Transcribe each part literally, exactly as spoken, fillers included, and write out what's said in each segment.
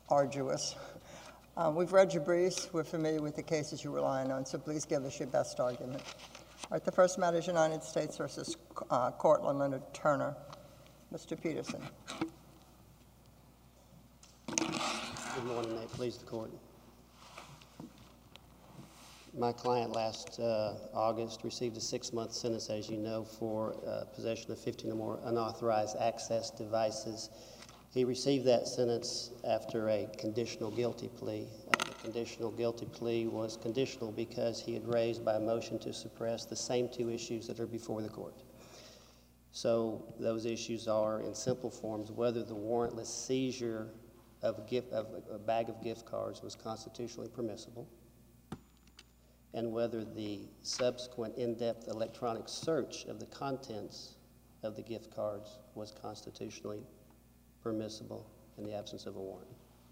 arduous. Um, we've read your briefs. We're familiar with the cases you're relying on, so please give us your best argument. All right, the first matter is United States versus uh, Cortland Leonard Turner. Mister Peterson. Good morning, may it please the court. My client last uh, August received a six-month sentence, as you know, for uh, possession of fifteen or more unauthorized access devices. He received that sentence after a conditional guilty plea. Uh, the conditional guilty plea was conditional because he had raised by motion to suppress the same two issues that are before the court. So those issues are, in simple forms, whether the warrantless seizure of a, gift, of a bag of gift cards was constitutionally permissible, and whether the subsequent in-depth electronic search of the contents of the gift cards was constitutionally permissible in the absence of a warrant.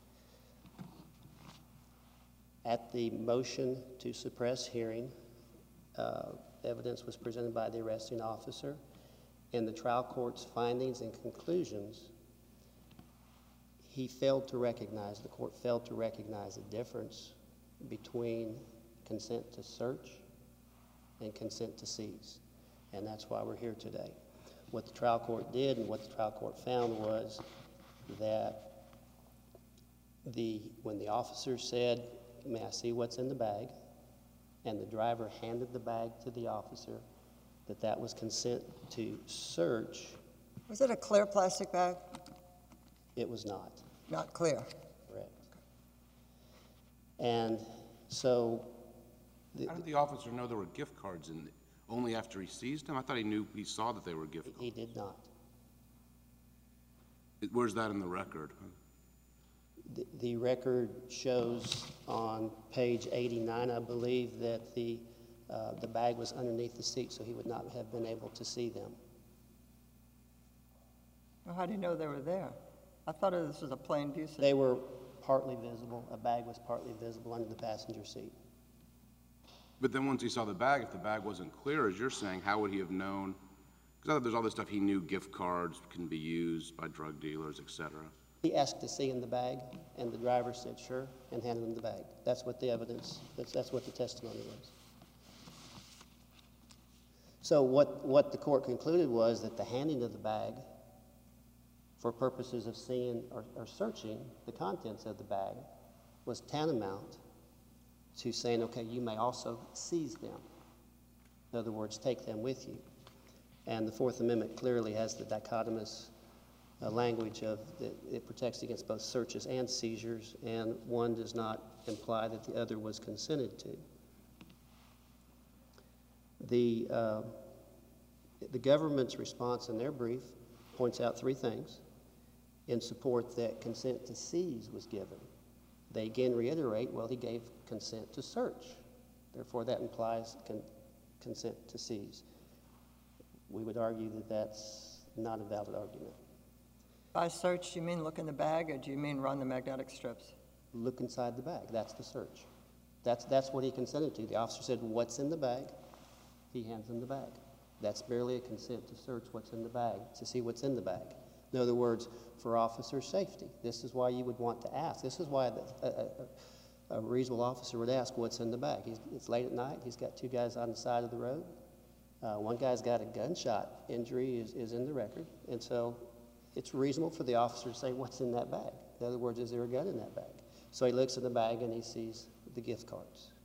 At the motion to suppress hearing, uh, evidence was presented by the arresting officer. In the trial court's findings and conclusions, he failed to recognize, the court failed to recognize the difference between consent to search and consent to seize. And that's why we're here today. What the trial court did and what the trial court found was that the, when the officer said, "May I see what's in the bag?" and the driver handed the bag to the officer, that that was consent to search. Was it a clear plastic bag? It was not. Not clear. Correct. And so... The, How did the officer know there were gift cards in it? Only after he seized them? I thought he knew, he saw that they were gift cards. He did not. Where's that in the record? The, the record shows on page eighty-nine, I believe, that the, uh, the bag was underneath the seat, so he would not have been able to see them. Well, how do you know they were there? I thought this was a plain view. They were partly visible. A bag was partly visible under the passenger seat. But then once he saw the bag, if the bag wasn't clear, as you're saying, how would he have known? Because I thought there's all this stuff he knew gift cards can be used by drug dealers, et cetera. He asked to see in the bag, and the driver said sure, and handed him the bag. That's what the evidence, that's, that's what the testimony was. So what, what the court concluded was that the handing of the bag for purposes of seeing or, or searching the contents of the bag was tantamount to saying, okay, you may also seize them. In other words, take them with you. And the Fourth Amendment clearly has the dichotomous uh, language of that it protects against both searches and seizures, and one does not imply that the other was consented to. The, uh, the government's response in their brief points out three things in support that consent to seize was given. They again reiterate, well, he gave consent to search. Therefore, that implies con consent to seize. We would argue that that's not a valid argument. By search, do you mean look in the bag, or do you mean run the magnetic strips? Look inside the bag. That's the search. That's, that's what he consented to. The officer said, what's in the bag? He hands him the bag. That's barely a consent to search what's in the bag, to see what's in the bag. In other words, for officer safety, this is why you would want to ask. This is why the, a, a, a reasonable officer would ask what's in the bag. He's, it's late at night. He's got two guys on the side of the road. Uh, one guy's got a gunshot injury is, is in the record. And so it's reasonable for the officer to say, what's in that bag? In other words, is there a gun in that bag? So he looks in the bag and he sees the gift cards.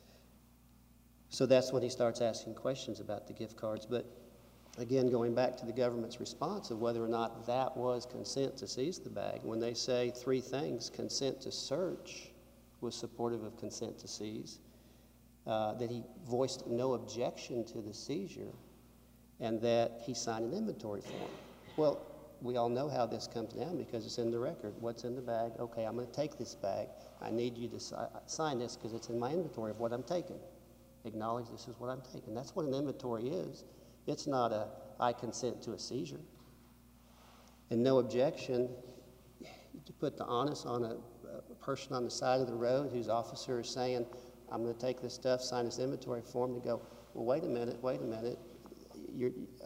So that's when he starts asking questions about the gift cards. But again, going back to the government's response of whether or not that was consent to seize the bag, when they say three things, consent to search was supportive of consent to seize, uh, that he voiced no objection to the seizure, and that he signed an inventory form. Well, we all know how this comes down because it's in the record. What's in the bag? Okay, I'm going to take this bag. I need you to si sign this because it's in my inventory of what I'm taking. Acknowledge this is what I'm taking. That's what an inventory is. It's not a, I consent to a seizure. And no objection, to put the onus on a, a person on the side of the road whose officer is saying, I'm going to take this stuff, sign this inventory form, to go, well, wait a minute, wait a minute. You're,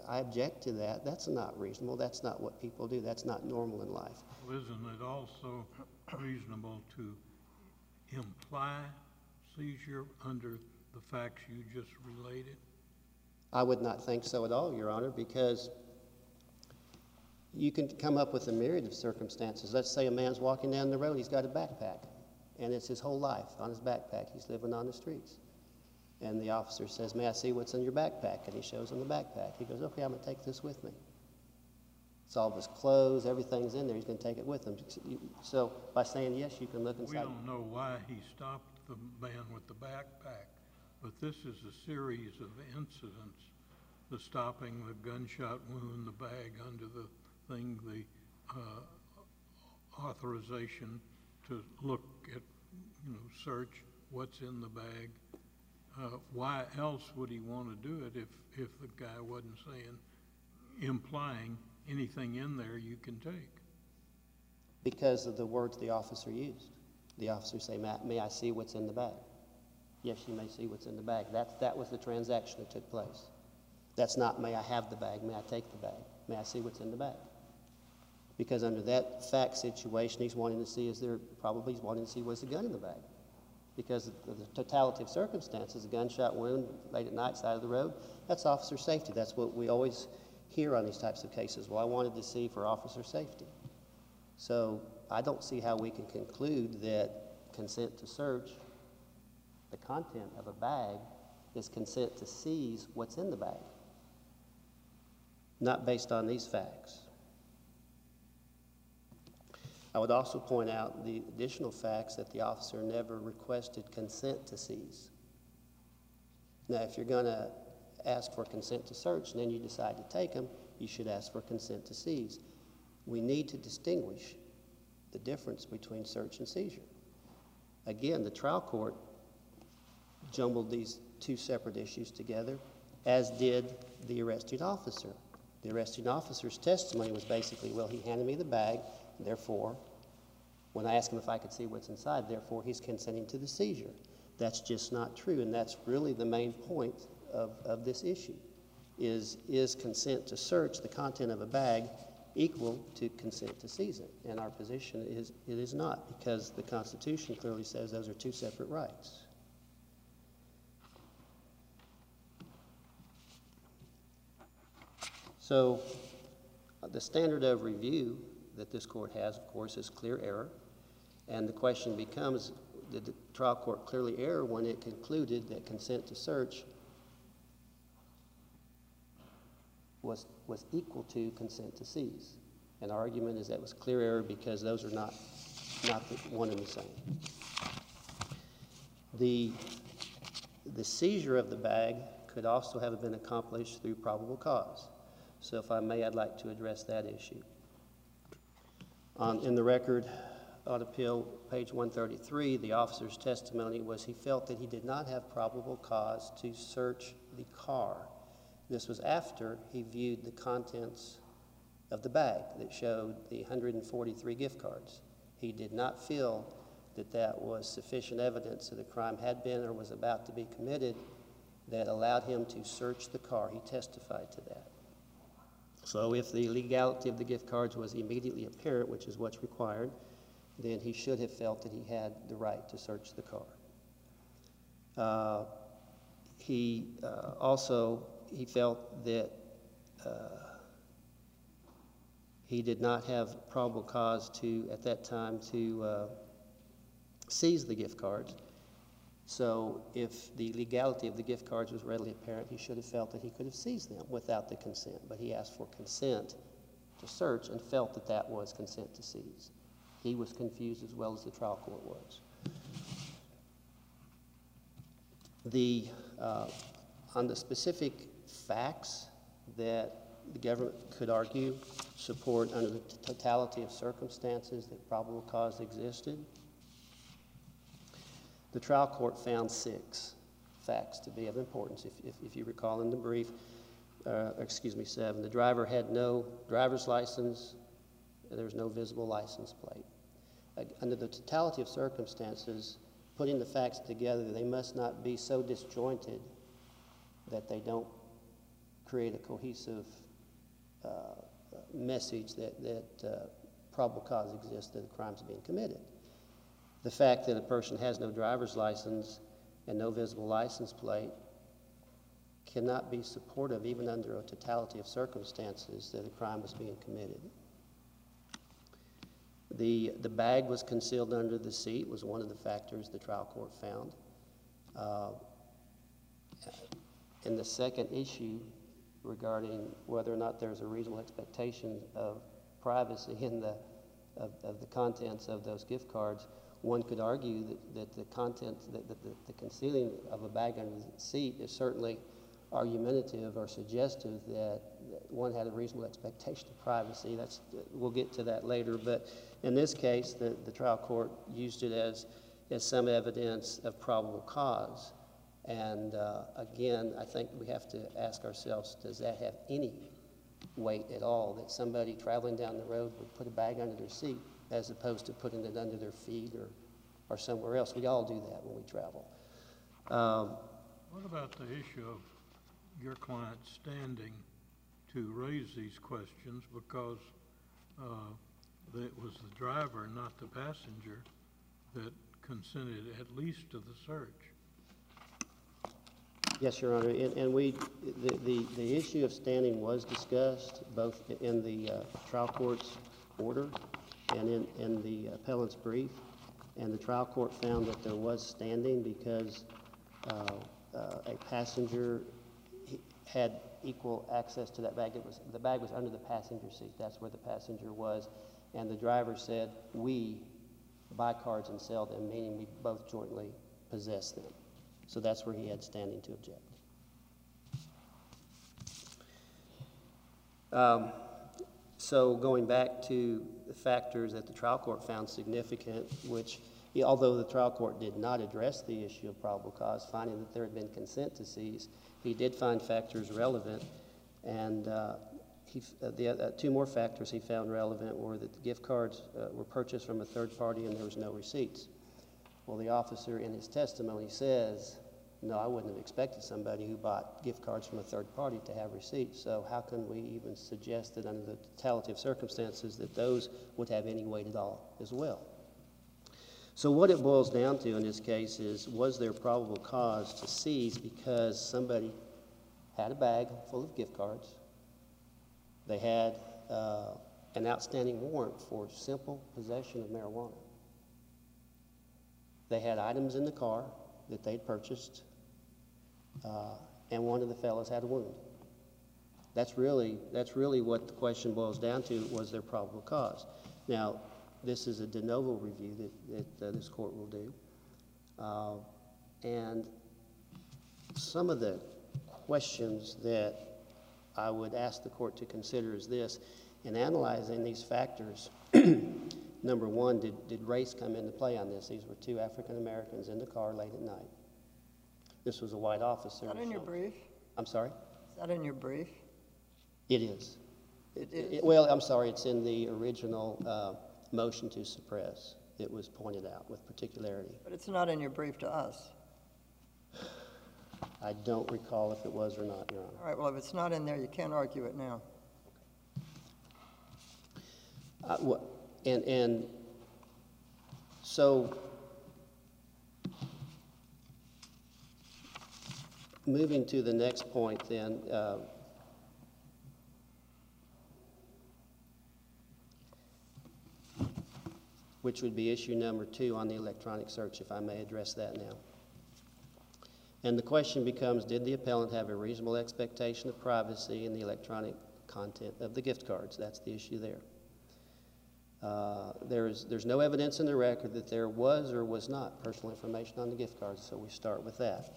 I object to that. That's not reasonable. That's not what people do. That's not normal in life. Well, isn't it also reasonable to imply seizure under the facts you just related? I would not think so at all, Your Honor, because you can come up with a myriad of circumstances. Let's say a man's walking down the road, he's got a backpack, and it's his whole life on his backpack. He's living on the streets. And the officer says, may I see what's in your backpack? And he shows him the backpack. He goes, okay, I'm going to take this with me. It's all of his clothes, everything's in there. He's going to take it with him. So by saying yes, you can look inside. We don't know why he stopped the man with the backpack, but this is a series of incidents. The stopping, the gunshot wound, the bag under the thing, the uh, authorization to look at, you know, search what's in the bag. Uh, why else would he want to do it if, if the guy wasn't saying, implying anything in there you can take? Because of the words the officer used. The officer say, may, may I see what's in the bag? Yes, you may see what's in the bag. That, that was the transaction that took place. That's not, may I have the bag? May I take the bag? May I see what's in the bag? Because under that fact situation, he's wanting to see, is there, probably he's wanting to see, was the gun in the bag? Because of the totality of circumstances, a gunshot wound late at night, side of the road, that's officer safety. That's what we always hear on these types of cases. Well, I wanted to see for officer safety. So I don't see how we can conclude that consent to search the content of a bag is consent to seize what's in the bag, not based on these facts. I would also point out the additional facts that the officer never requested consent to seize. Now, if you're going to ask for consent to search and then you decide to take them, you should ask for consent to seize. We need to distinguish the difference between search and seizure. Again, the trial court jumbled these two separate issues together, as did the arresting officer. The arresting officer's testimony was basically, well, he handed me the bag, therefore, when I asked him if I could see what's inside, therefore, he's consenting to the seizure. That's just not true, and that's really the main point of, of this issue, is, is consent to search the content of a bag equal to consent to seize it? And our position is it is not, because the Constitution clearly says those are two separate rights. So uh, the standard of review that this court has, of course, is clear error. And the question becomes, did the trial court clearly err when it concluded that consent to search was, was equal to consent to seize? And our argument is that was clear error because those are not, not the one and the same. The, the seizure of the bag could also have been accomplished through probable cause. So if I may, I'd like to address that issue. Um, in the record on appeal, page one thirty-three, the officer's testimony was he felt that he did not have probable cause to search the car. This was after he viewed the contents of the bag that showed the one hundred forty-three gift cards. He did not feel that that was sufficient evidence that a crime had been or was about to be committed that allowed him to search the car. He testified to that. So if the legality of the gift cards was immediately apparent, which is what's required, then he should have felt that he had the right to search the car. Uh, he uh, also, he felt that uh, he did not have probable cause to, at that time, to uh, seize the gift cards. So if the legality of the gift cards was readily apparent, he should have felt that he could have seized them without the consent. But he asked for consent to search and felt that that was consent to seize. He was confused as well as the trial court was. The, uh, on the specific facts that the government could argue support under the totality of circumstances that probable cause existed, the trial court found six facts to be of importance. If, if, if you recall in the brief, uh, excuse me, seven, the driver had no driver's license, there was no visible license plate. Uh, under the totality of circumstances, putting the facts together, they must not be so disjointed that they don't create a cohesive uh, message that, that uh, probable cause exists that a crime's being committed. The fact that a person has no driver's license and no visible license plate cannot be supportive, even under a totality of circumstances, that a crime was being committed. The, the bag was concealed under the seat was one of the factors the trial court found. Uh, and the second issue regarding whether or not there's a reasonable expectation of privacy in the, of, of the contents of those gift cards, one could argue that, that the contents, that, that the, the concealing of a bag under the seat is certainly argumentative or suggestive that, that one had a reasonable expectation of privacy. That's, we'll get to that later, but in this case, the, the trial court used it as, as some evidence of probable cause. And uh, again, I think we have to ask ourselves, does that have any weight at all, that somebody traveling down the road would put a bag under their seat as opposed to putting it under their feet or, or somewhere else? We all do that when we travel. Um, What about the issue of your client standing to raise these questions because uh, it was the driver, not the passenger, that consented at least to the search? Yes, Your Honor, and, and we, the, the, the issue of standing was discussed both in the uh, trial court's order and in, in the appellant's brief, and the trial court found that there was standing because uh, uh, a passenger had equal access to that bag. It was, the bag was under the passenger seat. That's where the passenger was, and the driver said, we buy cards and sell them, meaning we both jointly possess them. So that's where he had standing to object. Um, so going back to the factors that the trial court found significant, which although the trial court did not address the issue of probable cause, finding that there had been consent to seize, he did find factors relevant, and uh, he, uh, the uh, two more factors he found relevant were that the gift cards uh, were purchased from a third party and there was no receipts. Well, the officer in his testimony says, no, I wouldn't have expected somebody who bought gift cards from a third party to have receipts, so how can we even suggest that under the totality of circumstances that those would have any weight at all as well? So what it boils down to in this case is, was there probable cause to seize because somebody had a bag full of gift cards, they had uh, an outstanding warrant for simple possession of marijuana, they had items in the car that they'd purchased, uh, and one of the fellows had a wound. That's really, that's really what the question boils down to, was there probable cause? Now, this is a de novo review that, that uh, this court will do. Uh, and some of the questions that I would ask the court to consider is this: in analyzing these factors, number one, did, did race come into play on this? These were two African Americans in the car late at night. This was a white officer. Is that in your brief? I'm sorry? Is that in your brief? It is. It is? It, well, I'm sorry, it's in the original uh, motion to suppress. It was pointed out with particularity. But it's not in your brief to us. I don't recall if it was or not, Your Honor. All right, well, if it's not in there, you can't argue it now. Uh, what, and, and so, moving to the next point then, uh, which would be issue number two on the electronic search, if I may address that now. And the question becomes, did the appellant have a reasonable expectation of privacy in the electronic content of the gift cards? That's the issue there. Uh, there's, there's no evidence in the record that there was or was not personal information on the gift cards, so we start with that.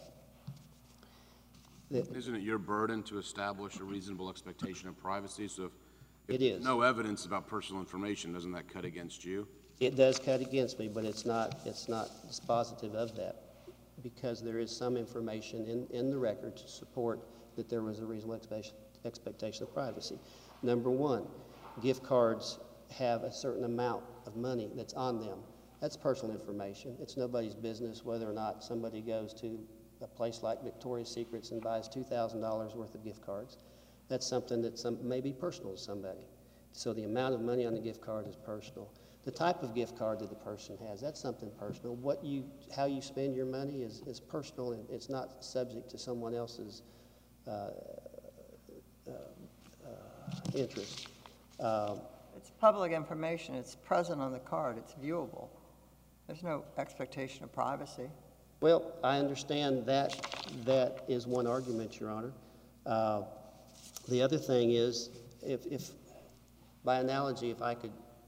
The, Isn't it your burden to establish a reasonable expectation of privacy? So if, if It is. no evidence about personal information, doesn't that cut against you? It does cut against me, but it's not, it's not dispositive of that, because there is some information in, in the record to support that there was a reasonable expectation, expectation of privacy. Number one, gift cards have a certain amount of money that's on them. That's personal information. It's nobody's business whether or not somebody goes to a place like Victoria's Secrets and buys two thousand dollars worth of gift cards. That's something that some, may be personal to somebody. So the amount of money on the gift card is personal. The type of gift card that the person has, that's something personal. What you, how you spend your money is, is personal, and it's not subject to someone else's uh, uh, uh, interest. Um, It's public information. It's present on the card. It's viewable. There's no expectation of privacy. Well, I understand that that is one argument, Your Honor. Uh, the other thing is, if, if, by analogy, if I could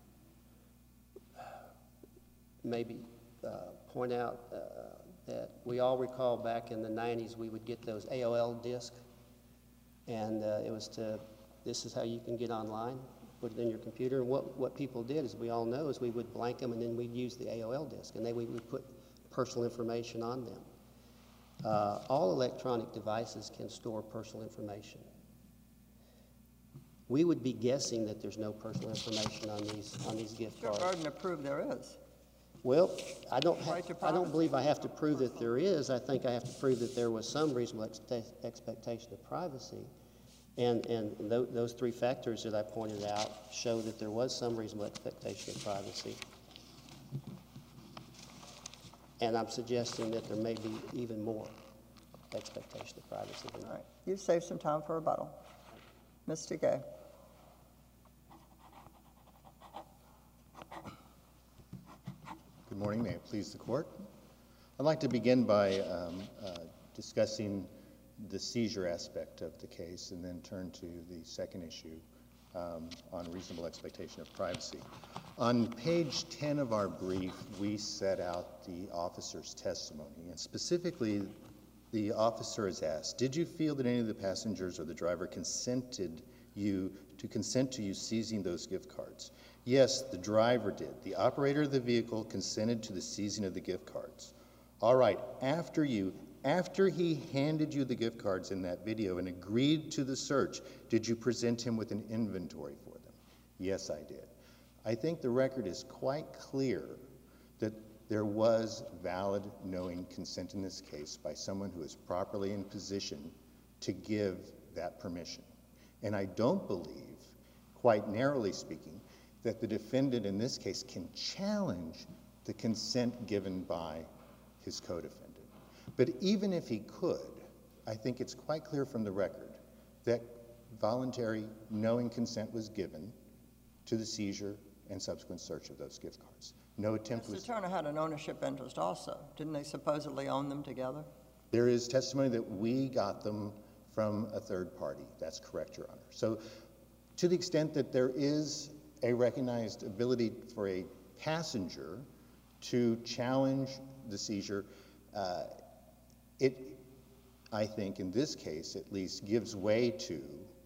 maybe uh, point out uh, that we all recall back in the nineties, we would get those A O L discs, and uh, it was to, this is how you can get online, put it in your computer. And what, what people did, as we all know, is we would blank them, and then we'd use the A O L disc, and then we would put personal information on them. Uh, all electronic devices can store personal information. We would be guessing that there's no personal information on these on these gift It's your cards. burden to prove there is. Well, I don't. Ha- Right to I don't privacy. believe I have to prove that there is. I think I have to prove that there was some reasonable ex- expectation of privacy, and and th- those three factors that I pointed out show that there was some reasonable expectation of privacy. And I'm suggesting that there may be even more expectation of privacy than All that. right. You've saved some time for rebuttal. Mister Gay. Good morning. May it please the court. I'd like to begin by um, uh, discussing the seizure aspect of the case and then turn to the second issue um, on reasonable expectation of privacy. On page ten of our brief, we set out the officer's testimony, and specifically the officer is asked, did you feel that any of the passengers or the driver consented you to consent to you seizing those gift cards? Yes, the driver did. The operator of the vehicle consented to the seizing of the gift cards. All right, after you, after he handed you the gift cards in that video and agreed to the search, did you present him with an inventory for them? Yes, I did. I think the record is quite clear that there was valid knowing consent in this case by someone who is properly in position to give that permission. And I don't believe, quite narrowly speaking, that the defendant in this case can challenge the consent given by his co-defendant. But even if he could, I think it's quite clear from the record that voluntary knowing consent was given to the seizure and subsequent search of those gift cards. No attempt was... Mister Turner had an ownership interest also. Didn't they supposedly own them together? There is testimony that we got them from a third party. That's correct, Your Honor. So to the extent that there is a recognized ability for a passenger to challenge the seizure, uh, it, I think, in this case at least, gives way to,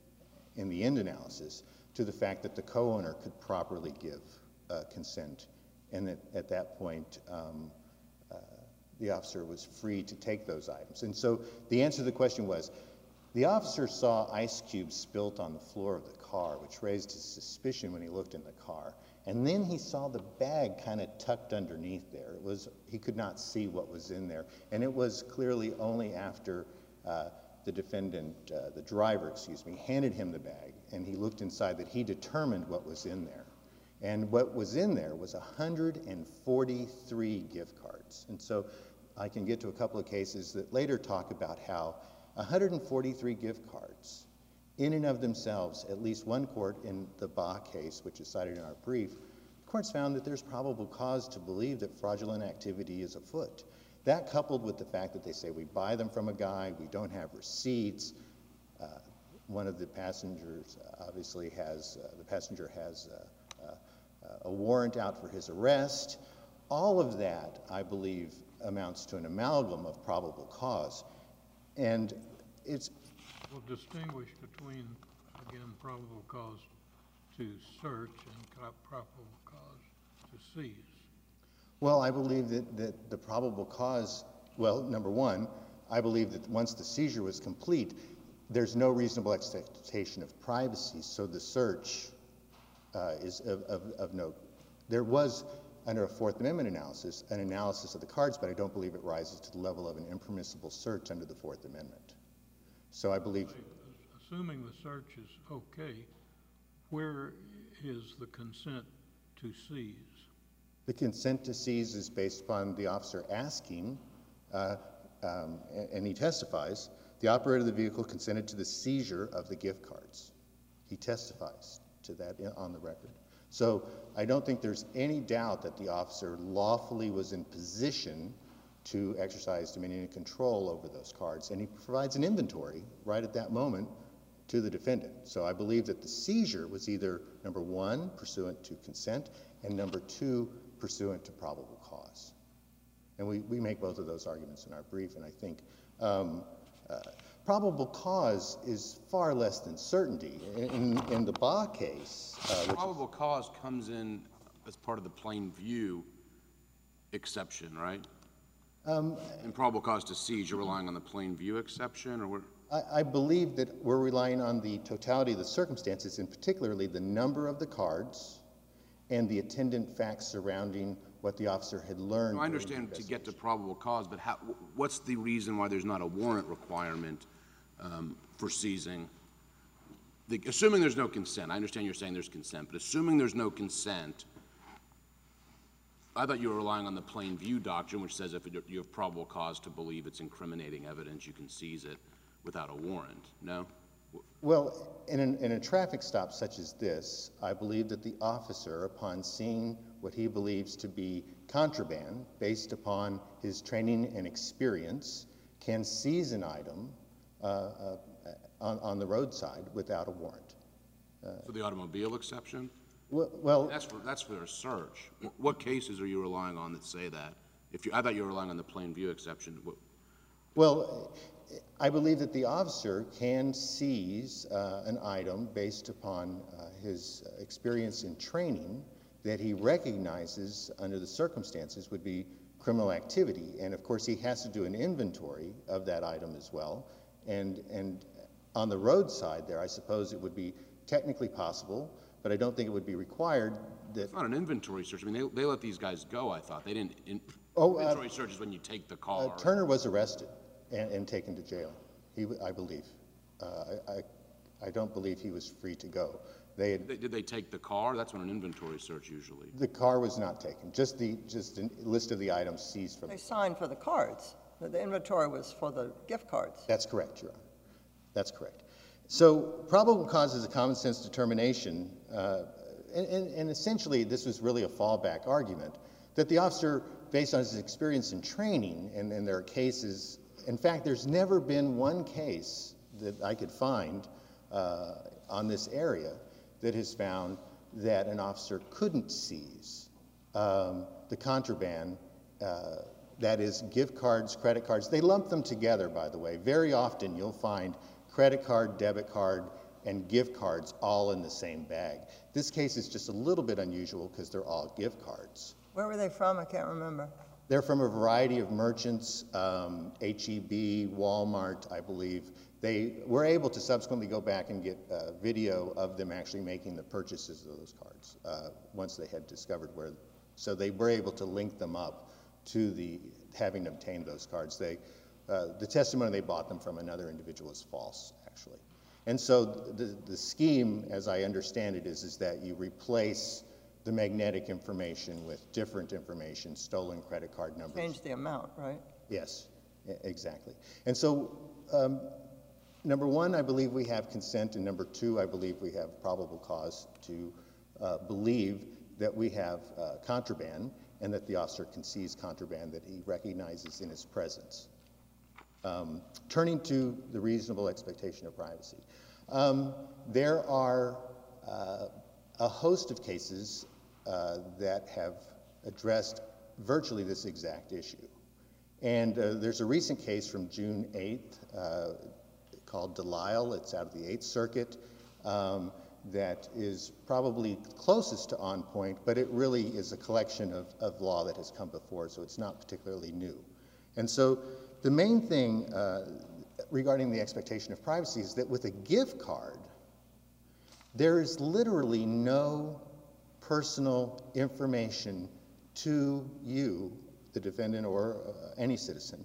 in the end analysis, to the fact that the co-owner could properly give uh, consent, and that at that point um, uh, the officer was free to take those items. And so the answer to the question was, the officer saw ice cubes spilt on the floor of the car, which raised his suspicion when he looked in the car. And then he saw the bag kind of tucked underneath there. It was, he could not see what was in there. And it was clearly only after uh, the defendant, uh, the driver, excuse me, handed him the bag, and he looked inside that he determined what was in there. And what was in there was one hundred forty-three gift cards. And so I can get to a couple of cases that later talk about how one hundred forty-three gift cards, in and of themselves, at least one court in the Baugh case, which is cited in our brief, the courts found that there's probable cause to believe that fraudulent activity is afoot. That, coupled with the fact that they say we buy them from a guy, we don't have receipts, uh, one of the passengers uh, obviously has, uh, the passenger has uh, uh, a warrant out for his arrest. All of that, I believe, amounts to an amalgam of probable cause. And it's... Well, distinguish between, again, probable cause to search and co- probable cause to seize. Well, I believe that, that the probable cause, well, number one, I believe that once the seizure was complete, there's no reasonable expectation of privacy, so the search uh, is of, of, of note. There was, under a Fourth Amendment analysis, an analysis of the cards, but I don't believe it rises to the level of an impermissible search under the Fourth Amendment. So I believe... assuming the search is okay, where is the consent to seize? The consent to seize is based upon the officer asking, uh, um, and, and he testifies, the operator of the vehicle consented to the seizure of the gift cards. He testifies to that in, on the record. So I don't think there's any doubt that the officer lawfully was in position to exercise dominion and control over those cards, and he provides an inventory right at that moment to the defendant. So I believe that the seizure was either, number one, pursuant to consent, and number two, pursuant to probable cause. And we, we make both of those arguments in our brief, and I think um, uh, probable cause is far less than certainty. In, in the Baugh case, uh, which Probable cause comes in as part of the plain view exception, right? Um, and probable cause to seize, you're relying on the plain view exception, or what? I, I believe that we're relying on the totality of the circumstances, and particularly the number of the cards and the attendant facts surrounding what the officer had learned. No, I understand to get to probable cause, but how, what's the reason why there's not a warrant requirement um, for seizing? The, assuming there's no consent, I understand you're saying there's consent, but assuming there's no consent, I thought you were relying on the plain view doctrine, which says if you have probable cause to believe it's incriminating evidence, you can seize it without a warrant, no? Well, in, an, in a traffic stop such as this, I believe that the officer, upon seeing what he believes to be contraband, based upon his training and experience, can seize an item uh, uh, on, on the roadside without a warrant. For the automobile exception? Well, well That's for, that's for a search. Wh- What cases are you relying on that say that? If you, I thought you were relying on the plain view exception. What- Well, I believe that the officer can seize uh, an item based upon uh, his experience in training that he recognizes under the circumstances would be criminal activity. And of course, he has to do an inventory of that item as well. And, and on the roadside there, I suppose it would be technically possible, but I don't think it would be required that... It's not an inventory search. I mean, they, they let these guys go, I thought. They didn't... In, Oh, uh, inventory search is when you take the car. Uh, Turner was arrested and, and taken to jail, he, I believe. Uh, I, I, I don't believe he was free to go. They had, They- Did they take the car? That's what an inventory search usually. the car was not taken, just the just a list of the items seized from They it. signed for the cards. The- The inventory was for the gift cards. That's correct, Your Honor. That's correct. So probable cause is a common sense determination, uh, and, and, and essentially this was really a fallback argument, that the officer, based on his experience in training, and, and there are cases, in fact, there's never been one case that I could find uh, on this area that has found that an officer couldn't seize um, the contraband, uh, that is gift cards, credit cards. They lump them together, by the way. Very often you'll find credit card, debit card, and gift cards all in the same bag. This case is just a little bit unusual because they're all gift cards. Where were they from? I can't remember. They're from a variety of merchants, um, H E B, Walmart, I believe. They were able to subsequently go back and get uh, video of them actually making the purchases of those cards uh, once they had discovered where. So they were able to link them up to the having obtained those cards. They, uh, the testimony they bought them from another individual is false, actually. And so the, the scheme, as I understand it, is, is that you replace the magnetic information with different information, stolen credit card numbers. Change the amount, right? Yes, e- exactly. And so, um, number one, I believe we have consent, and number two, I believe we have probable cause to uh, believe that we have uh, contraband and that the officer can seize contraband that he recognizes in his presence. Um, turning to the reasonable expectation of privacy. Um, there are uh, a host of cases uh, that have addressed virtually this exact issue. And uh, there's a recent case from June eighth uh, called Delisle. It's out of the Eighth Circuit um, that is probably closest to on point, but it really is a collection of, of law that has come before, so it's not particularly new. And so the main thing uh, regarding the expectation of privacy is that with a gift card, there is literally no personal information to you, the defendant or uh, any citizen,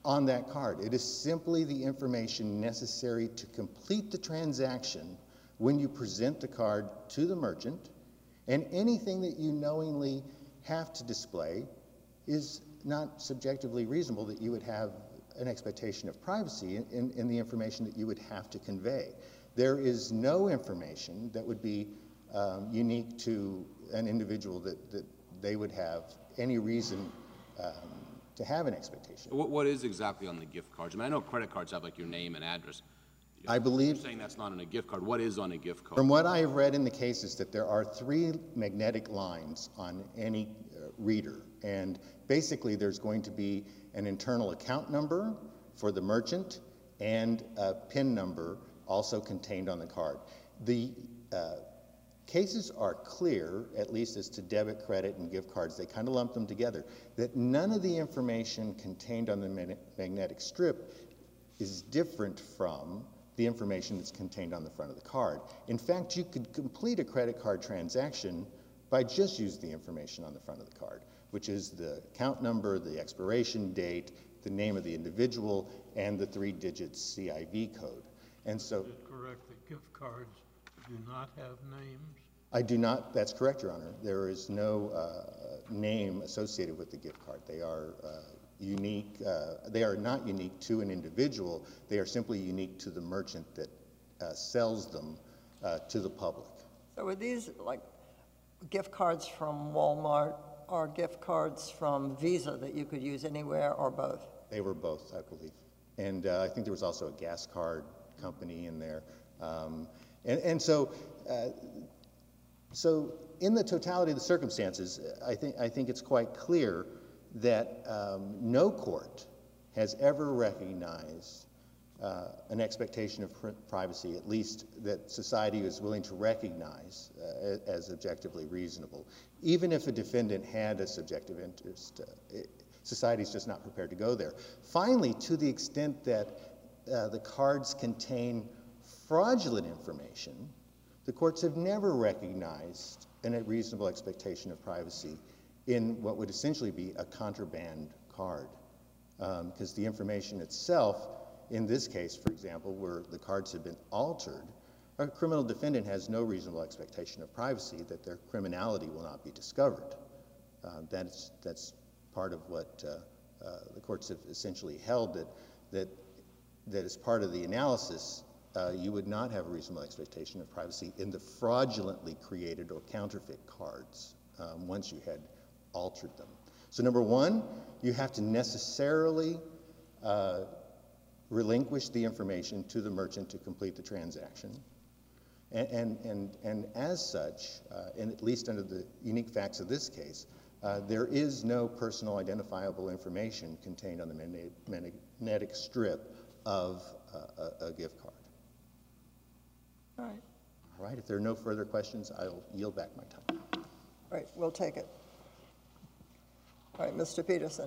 on that card. It is simply the information necessary to complete the transaction when you present the card to the merchant, and anything that you knowingly have to display is not subjectively reasonable that you would have an expectation of privacy in, in, in the information that you would have to convey. There is no information that would be um, unique to an individual that, that they would have any reason um, to have an expectation. What, what is exactly on the gift cards? I mean, I know credit cards have like your name and address. I believe, You're saying that's not on a gift card. What is on a gift card? from what I have read in the cases, that there are three magnetic lines on any uh, reader. And basically, there's going to be an internal account number for the merchant and a PIN number also contained on the card. The uh, cases are clear, at least as to debit, credit, and gift cards. They kind of lump them together, that none of the information contained on the mag- magnetic strip is different from the information that's contained on the front of the card. In fact, you could complete a credit card transaction by just using the information on the front of the card, which is the account number, the expiration date, the name of the individual, and the three-digit C I V code. And so, Is it correct that gift cards do not have names? I do not, that's correct, Your Honor. There is no uh, name associated with the gift card. They are uh, unique, uh, they are not unique to an individual. They are simply unique to the merchant that uh, sells them uh, to the public. So are these like gift cards from Walmart or gift cards from Visa that you could use anywhere, or both? They were both, I believe. And uh, I think there was also a gas card company in there. Um, and, and so, uh, so in the totality of the circumstances, I think, I think it's quite clear that um, no court has ever recognized uh, an expectation of pr- privacy, at least that society is willing to recognize uh, as objectively reasonable. Even if a defendant had a subjective interest, uh, it, society is just not prepared to go there. Finally, to the extent that uh, the cards contain fraudulent information, the courts have never recognized an, a reasonable expectation of privacy in what would essentially be a contraband card. Because um, the information itself, in this case, for example, where the cards have been altered, a criminal defendant has no reasonable expectation of privacy that their criminality will not be discovered. Uh, that's, that's part of what uh, uh, the courts have essentially held, that, that, that as part of the analysis, uh, you would not have a reasonable expectation of privacy in the fraudulently created or counterfeit cards um, once you had altered them. So number one, you have to necessarily uh, relinquish the information to the merchant to complete the transaction. And, and, and, and as such, uh, and at least under the unique facts of this case, uh, there is no personal identifiable information contained on the magnetic strip of uh, a, a gift card. All right. All right, if there are no further questions, I'll yield back my time. All right, we'll take it. All right, Mister Peterson.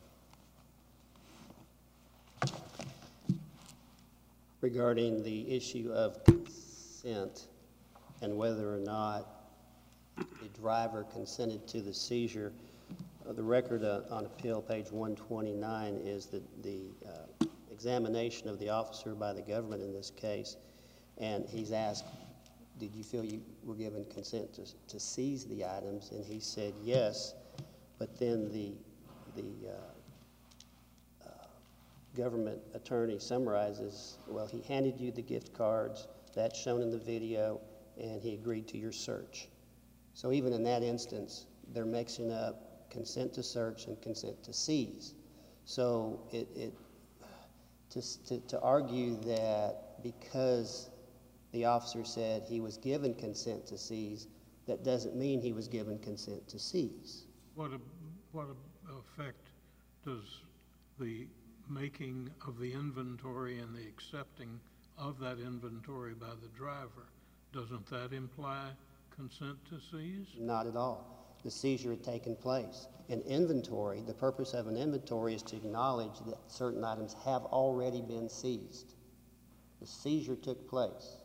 Regarding the issue of consent and whether or not the driver consented to the seizure, uh, the record uh, on appeal, page one twenty-nine, is that the uh, examination of the officer by the government in this case, and he's asked, did you feel you were given consent to, to seize the items? And he said yes, but then the, the uh, uh, government attorney summarizes, well, he handed you the gift cards, that's shown in the video, and he agreed to your search. So even in that instance, they're mixing up consent to search and consent to seize. So it, it to, to, to argue that because the officer said he was given consent to seize, that doesn't mean he was given consent to seize. What, a, what a effect does the making of the inventory and the accepting of that inventory by the driver, doesn't that imply consent to seize? Not at all. The seizure had taken place. An inventory, the purpose of an inventory is to acknowledge that certain items have already been seized. The seizure took place.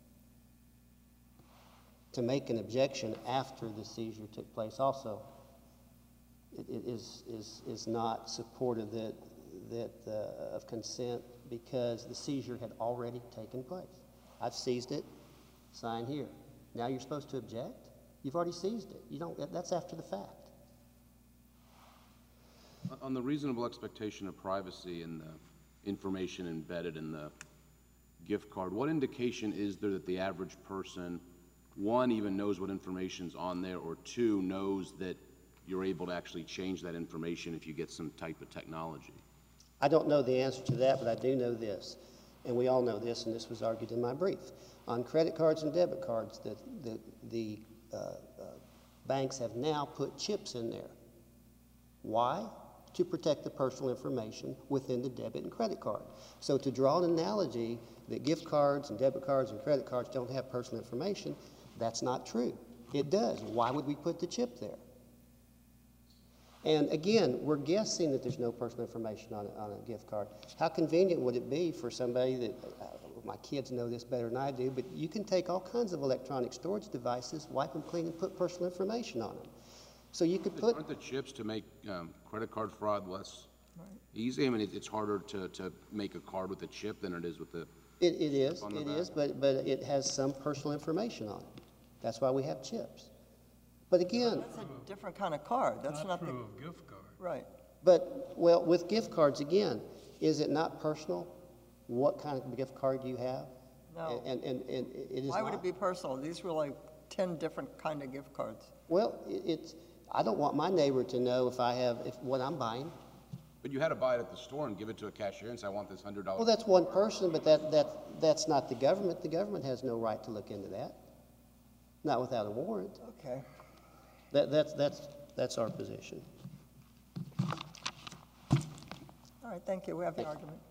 To make an objection after the seizure took place also, it, it is, is, is not supported that that, uh, of consent because the seizure had already taken place. I've seized it, sign here. Now you're supposed to object? You've already seized it. You don't, that's after the fact. On the reasonable expectation of privacy and the information embedded in the gift card, what indication is there that the average person, one, even knows what information's on there, or two, knows that you're able to actually change that information if you get some type of technology? I don't know the answer to that, but I do know this, and we all know this, and this was argued in my brief. On credit cards and debit cards, the, the, the uh, uh, banks have now put chips in there. Why? To protect the personal information within the debit and credit card. So to draw an analogy that gift cards and debit cards and credit cards don't have personal information, that's not true. It does. Why would we put the chip there? And again, we're guessing that there's no personal information on a, on a gift card. How convenient would it be for somebody that, uh, my kids know this better than I do, but you can take all kinds of electronic storage devices, wipe them clean, and put personal information on them. So you could put... Aren't the chips to make um, credit card fraud less easy? I mean, it, it's harder to, to make a card with a chip than it is with the... It, it is, on the it back. is, but, but it has some personal information on it. That's why we have chips. But again, That's a different kind of card. That's not Not the, through a gift card. right. but, well, with gift cards, again, is it not personal what kind of gift card you have? No. And, and, and it is Why would not. it be personal? These were like ten different kind of gift cards. Well, it, it's, I don't want my neighbor to know if I have, if what I'm buying. But you had to buy it at the store and give it to a cashier and say, I want this hundred dollars. Well, that's one person, but that, that, that's not the government. The government has no right to look into that, not without a warrant. Okay. That, that's, that's, that's our position. All right, thank you. We have the argument.